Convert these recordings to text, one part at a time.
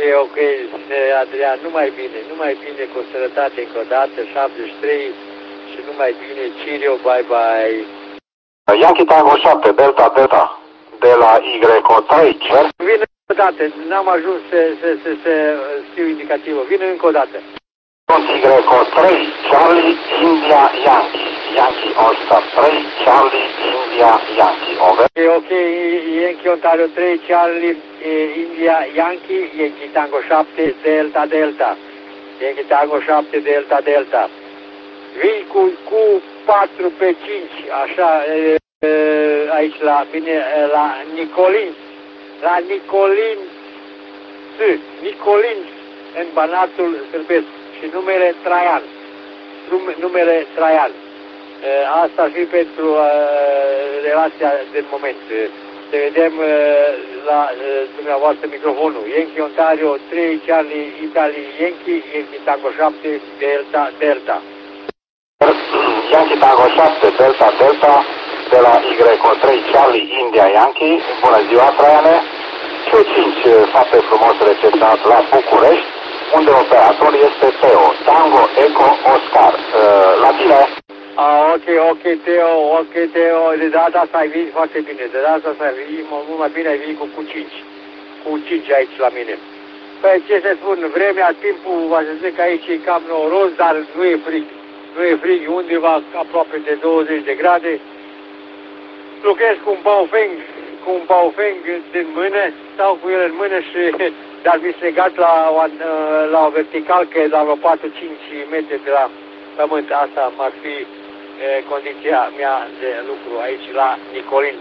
ok, Adrian, numai bine, cu sănătate încă o dată, 73 și numai bine, Cirio, bye bye. Yankee Tango 7, Delta Delta, de la Y3, cer? Vine încă o dată, n-am ajuns să scriu indicativă, vine încă o dată. Y3, Charlie, India, Yankee. Yankee Oscar 3, Charlie, India, Yankee, over. Ok, Yankee Ontario 3, Charlie, India, Yankee, Yankee Tango 7, Delta Delta. Yankee Tango 7, Delta Delta. Vin cu 4 pe 5, așa, aici la mine, la Nicolin. La Nicolin, Nicolin, în Banatul Sârbesc. Și numele Traian. Numele Traian. Asta ar fi pentru relația de moment. Să vedem la dumneavoastră microfonul. Yankee Ontario 3, Charlie, Italy, Yankee, Yankee Tango 7, Delta, Delta. Yankee Tango 7, Delta, Delta, de la Y3, Charlie, India, Yankee. Bună ziua, Traiane. Q5, foarte frumos receptat la București, unde operator este Teo, Tango, Eco, Oscar. La tine? Ok, Teo, de data asta ai venit foarte bine, de data asta ai venit, mult mai bine ai venit cu 5, cu 5 aici la mine. Păi ce să spun, vremea, timpul, va să zic că aici e cam noros, dar nu e frig, undeva aproape de 20 de grade. Lucrez cu un Baofeng din mână, stau cu el în mână și, dar mi-s legat la o vertical, că e la vreo 4-5 metri de la pământ. Asta ar fi condiția mea de lucru aici la Nicolin.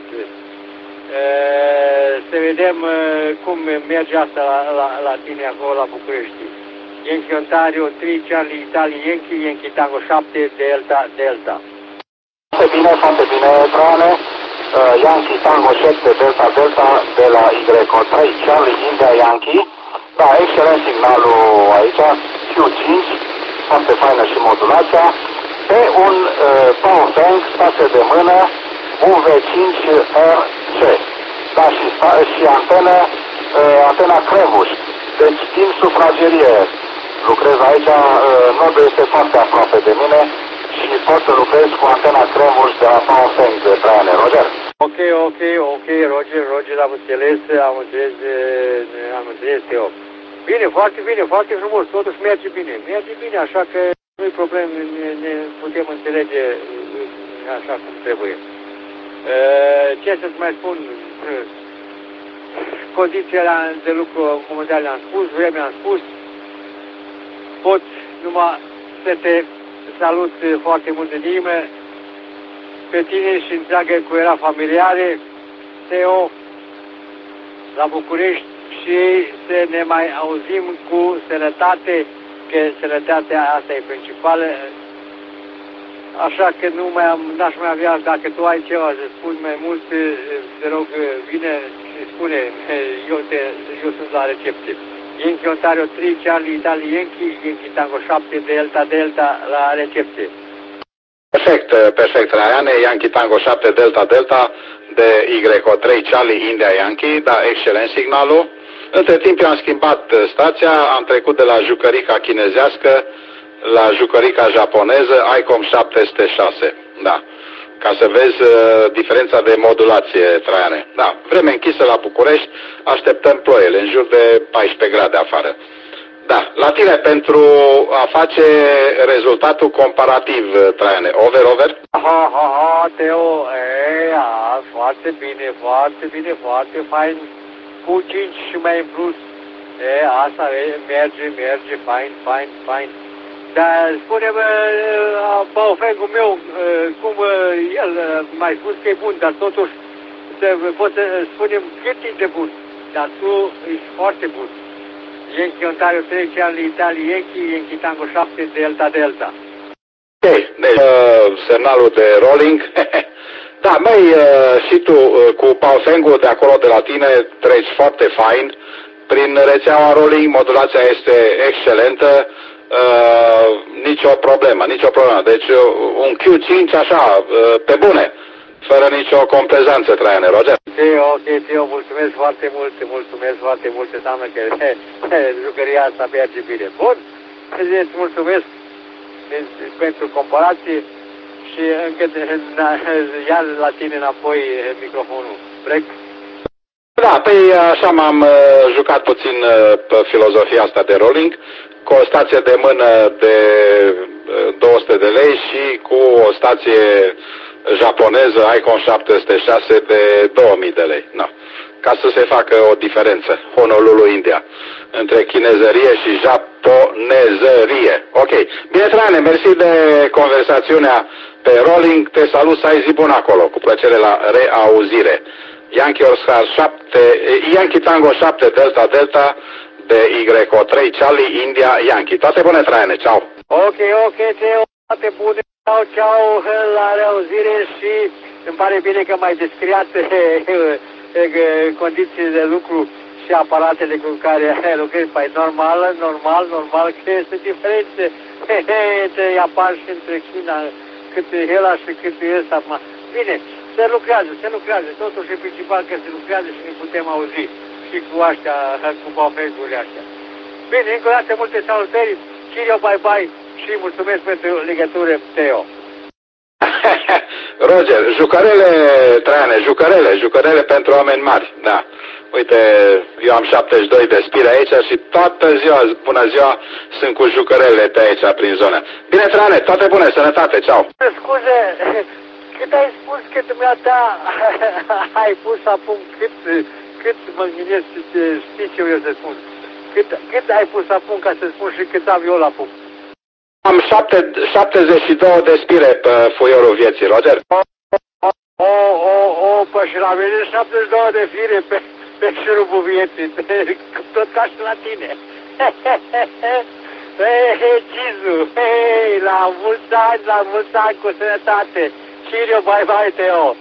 Să vedem cum merge asta la tine acolo la București. Yankee Ontario 3, Charlie, Italy, Yankee, Yankee Tango 7, Delta, Delta. Foarte bine, Traiane. Yankee Tango 7, Delta, Delta, de la Y3, Charlie, India, Yankee. Da, excelent signalul aici, Q5, foarte faină și modulația. Pe un Baofeng, stație de mână, UV5RC. Da, și antena Crevuș. Deci, din sufragerie lucrez aici, nodul este foarte aproape de mine și pot să lucrez cu antena Crevuș de la Baofeng, de Traiane, Roger. Ok, Roger, am înțeles, Teo. Bine, foarte frumos, totuși merge bine, așa că nu-i problem, ne putem înțelege așa cum trebuie. Ce să-ți mai spun, condițiile de lucru momentane le-am spus, vremea am spus, pot numai să te salut foarte mult în inimă, pe tine și întreagă cuera familiare, Teo, la București, și să ne mai auzim cu sănătate, că sănătatea asta e principală. Așa că n-aș mai avea, dacă tu ai ceva să spui mai mult, te rog, vine și spune, eu sunt la recepție. Yankee Ontario 3, Charlie, Italy, Yankee, Yankee Tango 7, Delta, Delta, la recepție. Perfect, Raiane, Yankee Tango 7, Delta, Delta, de Y3, Charlie, India, Yankee, da, excelent signalul. Între timp eu am schimbat stația, am trecut de la jucărica chinezească la jucărica japoneză, ICOM 706, da, ca să vezi diferența de modulație, Traiane. Da, vreme închisă la București, așteptăm ploile, în jur de 14 grade afară. Da, la tine pentru a face rezultatul comparativ, Traiane. Over? Teo, foarte bine, foarte fain, cu 5 și mai în plus. Asta merge, fain. Dar spune-mă, Baofeng-ul meu, cum el m-ai spus că e bun, dar totuși poți să spunem cât e de bun, dar tu ești foarte bun. Yankee Ontario 3, Charlie, Italy, Yankee Tango 7, Delta, Delta. Ok, deci semnalul de rolling. Da, și tu cu Baofeng-ul de acolo de la tine treci foarte fain prin rețeaua rolling, modulația este excelentă, nicio problemă. Deci un Q5 așa, pe bune. fără nicio complezanță, Traiane, Roger. Ok, Teo, mulțumesc foarte mult, înseamnă că jucăria asta merge bine. Bun, îți mulțumesc pentru comparație și încă iar la tine înapoi microfonul. Break. Da, păi așa m-am jucat puțin pe filozofia asta de rolling, cu o stație de mână de 200 de lei și cu o stație japoneză Icon 706 de 2000 de lei. No. Ca să se facă o diferență, Honolulu, India, între chinezărie și japonezărie. Ok. Bine, Traiane, mersi de conversațiunea pe rolling. Te salut, să ai zi bun acolo. Cu plăcere, la reauzire. Yankee Tango 7 Delta Delta de YO3 Charlie India Yankee. Toate bune, Traiane, ceau. Ok, Teo, toate bune, ceau, la reauzire și îmi pare bine că m-ai descriat condiții de lucru și aparatele cu care lucrezi. Păi normal că este diferențe între Japan și între China, cât ăla și cât ăsta. Bine, se lucrează, totuși e principal că se lucrează și ne putem auzi și cu astea, cu bafegurile astea. Bine, încă o dată multe salutări, Cirio, bye și mulțumesc pentru legătură, Teo. Roger, Traiane, jucărele pentru oameni mari, da. Uite, eu am 72 de spire aici și toată ziua, până ziua, sunt cu jucărele pe aici, prin zonă. Bine, Traiane, toate bune, sănătate, ceau. Scuze, cât ai spus că dumneata ai pus acum, cât mă gândesc, știi ce eu să spun? Cât ai pus acum ca să spun și cât am eu la punct? Am 72 de spire pe foiorul vieții, Roger. Păi și la mine 72 de fire pe șurubul vieții, tot ca și la tine. Cizu, la mulți ani cu sănătate. Cirio, bye, Teo.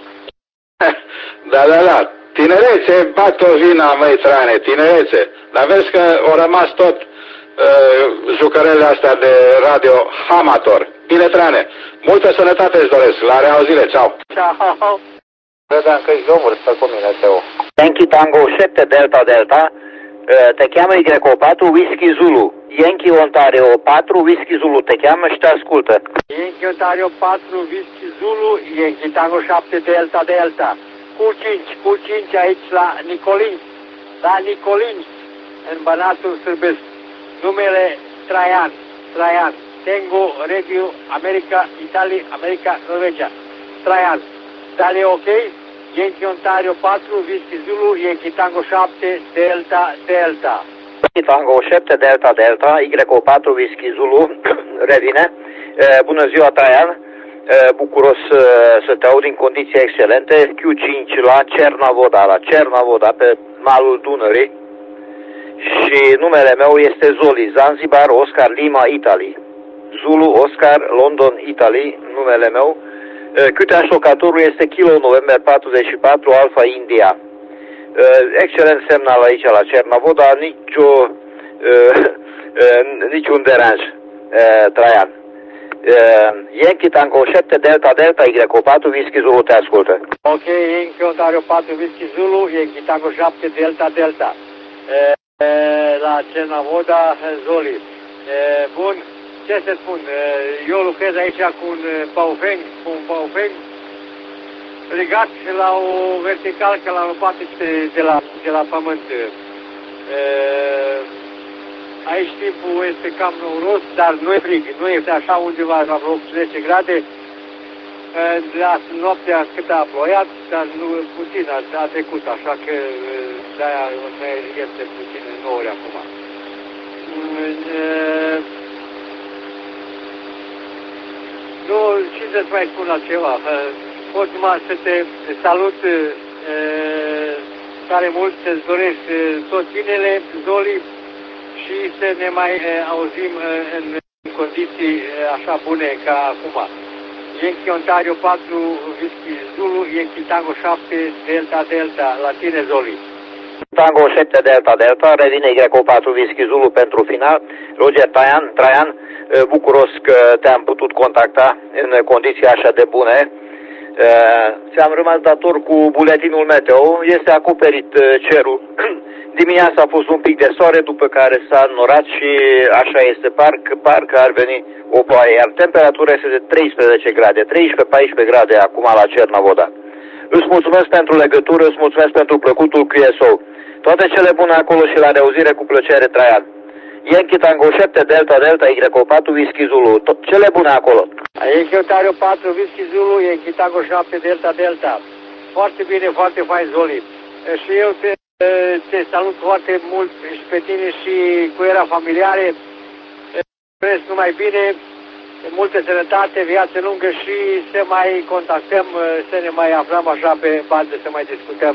Da. Tinerețe, bat o vina, măi, Traiane, tinerețe. Dar vezi că au rămas tot jucărele astea de radio amator. Bine, Traiane, multă sănătate îți doresc. La reauzire, ceau. Ciao. Credeam că-i domnul stă cu mine, Teo. Yankee Tango 7 Delta Delta, te cheamă YO4 Whisky Zulu. Yankee Ontario 4 Whisky Zulu te cheamă și te ascultă. Yankee Ontario 4 Whisky Zulu, Yankee Tango 7 Delta Delta. Cu 5 aici la Nicolin, în Banatul Sârbesc. Numele Traian. Tango Radio America, Italia, America, Norvegia. Traian. Dar e ok? Yankee Ontario 4, Whisky Zulu, Yankee Tango 7, Delta. Yankee Tango 7 Delta Delta, YO4 Whisky Zulu, revine. Bună ziua, Traian. Bucuros să te aud în condiții excelente. Q5 la Cernavoda, pe malul Dunării. Și numele meu este Zoli, Zanzibar, Oscar, Lima, Italy. Zulu, Oscar, London, Italy, numele meu. Câteașocatorul este Kilo November 44, Alpha India. Excelent semnal aici la Cernavoda, niciun deranj, Traian. Yankee Tango 7 Delta YO4 Whisky Zulu te ascultă. Ok, Yankee Ontario 4 Whisky Zulu, Yankee Tango 7 Delta. La Cernavoda, Zoli. Bun, ce să spun, eu lucrez aici cu un paufeng legat la o verticală, că l-am luat de la pământ. Aici timpul este cam nouros, dar nu e frig, nu este așa undeva la vreo 10 grade. La noaptea cât a ploiat, dar nu puțin a trecut, așa că de-aia este puțin în 9 ori acum. Nu, ce să-ți mai spun altceva? Pot numai să te salut tare mult, să-ți doresc tot binele, Zoli, și să ne mai auzim în condiții așa bune ca acum. Yankee Ontario 4 Whisky Zulu, Yankee Tango 7 Delta, la tine, Zoli. Tango 7 Delta, revine YO4 Whisky Zulu pentru final. Roger, Traian, bucuros că te-am putut contacta în condiții așa de bune. Ți-am rămas dator cu buletinul meteo. Este acoperit cerul. Dimineața a fost un pic de soare, după care s-a înnorat și așa este, parcă ar veni o ploaie, iar temperatura este de 13 grade, 13-14 grade acum la Cernavoda. Îți mulțumesc pentru legătură, îți mulțumesc pentru plăcutul QSO. Toate cele bune acolo și la reauzire, cu plăcere, Traian. Yankee Tango 7 Delta Delta Y4 Whisky Zulu. Cele bune acolo. Yankee Ontario 4 Whisky Zulu, Yankee Tango 7 Delta Delta. Foarte bine, foarte fain, Zoli. Și eu te salut foarte mult și pe tine și cu era familiare. Vreți numai bine, multă sănătate, viață lungă și să mai contactăm, să ne mai aflăm așa pe bandă, să mai discutăm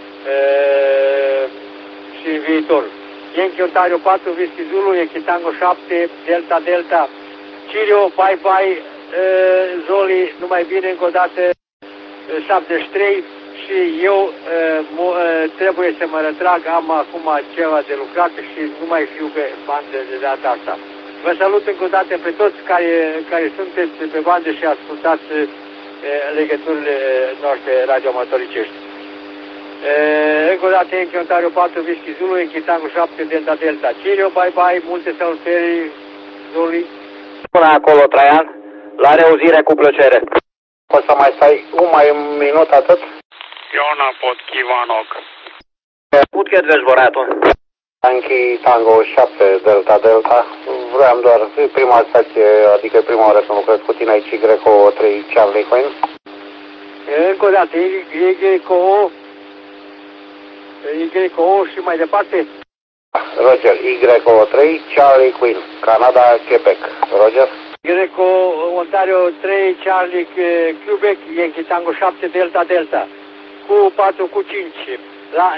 și în viitor. Yankee Ontario 4 Whisky Zulu, Yankee Tango 7 Delta Delta. Cirio, bye bye, Zoli, numai bine încă o dată, 73. Și eu trebuie să mă retrag, am acum ceva de lucrat și nu mai fiu pe bandă de data asta. Vă salut încă o dată pe toți care sunteți pe bandă și ascultați legăturile noastre radioamatoricești. Încă o dată, Yankee Ontario 4 Whisky Zulu, Yankee Tango 7 Delta Delta. Cirio, bye bye, multe salutări, Zoli. Până acolo, Traian, la reauzire, cu plăcere. Poți să mai stai un minut atât? Iona Podchivanok. Putche dezvoratul. Yankee Tango 7 Delta Delta. Vreau doar prima stație, adică prima oară să lucrez cu tine aici, Y3 Charlie Queen. Încă o dată, Y-O și mai departe. Roger, Y3 Charlie Queen, Canada, Quebec. Roger. Ontario 3 Charlie Quebec, Yankee Tango 7 Delta Delta. Cu 4 cu 5 la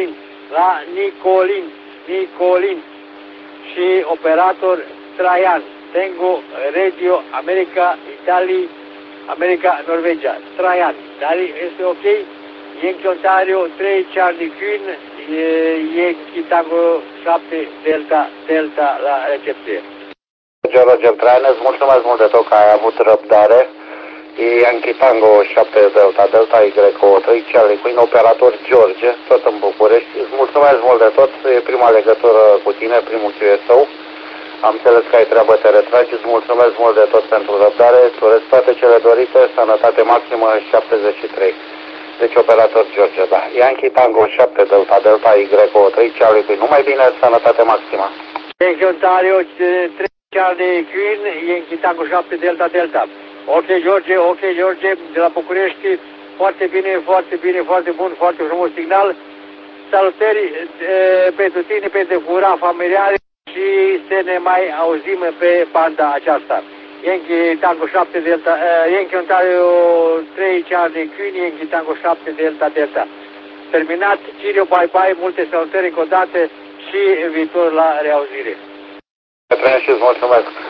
Nicolin și operator Traian. Tango Radio America Italia America Norvegia. Traian. Dar este ok? Yankee Ontario 3 Charlie Queen, Yankee Tango 7 Delta Delta la recepție. Roger, Traian, îți mulțumesc mult de tot că ai avut răbdare. Yankee Tango 7 Delta Delta Y3 Charlie Queen, operator George, tot în București. Îți mulțumesc mult de tot, e prima legătură cu tine, primul QSO. Am înțeles că ai treabă, te retragi, îți mulțumesc mult de tot pentru răbdare, îți urez toate cele dorite, sănătate maximă 73. Deci operator George, da. Yankee Tango 7 Delta Delta Y3 Charlie Queen, numai bine, sănătate maximă. Yankee Ontario 3 Charlie Queen, Yankee Tango 7 Delta Delta. Ok, George, de la București, foarte bine, foarte bun, foarte frumos signal. Salutări pentru tine, pentru ura familiare și să ne mai auzim pe banda aceasta. Yankee Tango 7 Delta, Yankee Ontario 3 Charlie Queen, Yankee Tango 7 Delta Delta. Terminat, Cirio, bye bye, multe salutări încă o dată și viitor la reauzire. Și îți mulțumesc.